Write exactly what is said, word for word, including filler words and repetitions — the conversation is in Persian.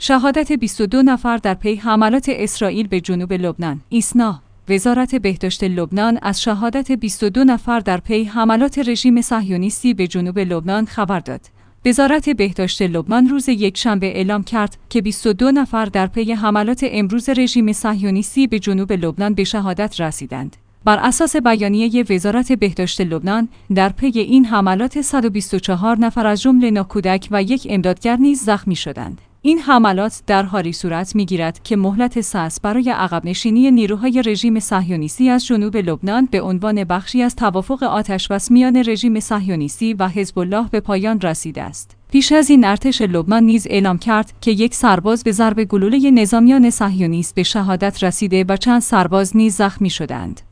شهادت بیست و دو نفر در پی حملات اسرائیل به جنوب لبنان. ایسنا: وزارت بهداشت لبنان از شهادت بیست و دو نفر در پی حملات رژیم صهیونیستی به جنوب لبنان خبر داد. وزارت بهداشت لبنان روز یکشنبه اعلام کرد که بیست و دو نفر در پی حملات امروز رژیم صهیونیستی به جنوب لبنان به شهادت رسیدند. بر اساس بیانیه وزارت بهداشت لبنان، در پی این حملات صد و بیست و چهار نفر از جمله نه کودک و یک امدادگر نیز زخمی شدند. این حملات در حالی صورت می‌گیرد که مهلت سه است برای عقب نشینی نیروهای رژیم صهیونیستی از جنوب لبنان به عنوان بخشی از توافق آتش‌بس میان رژیم صهیونیستی و حزب الله به پایان رسیده است. پیش از این ارتش لبنان نیز اعلام کرد که یک سرباز به ضرب گلوله نظامیان صهیونیست به شهادت رسیده و چند سرباز نیز زخمی شدند.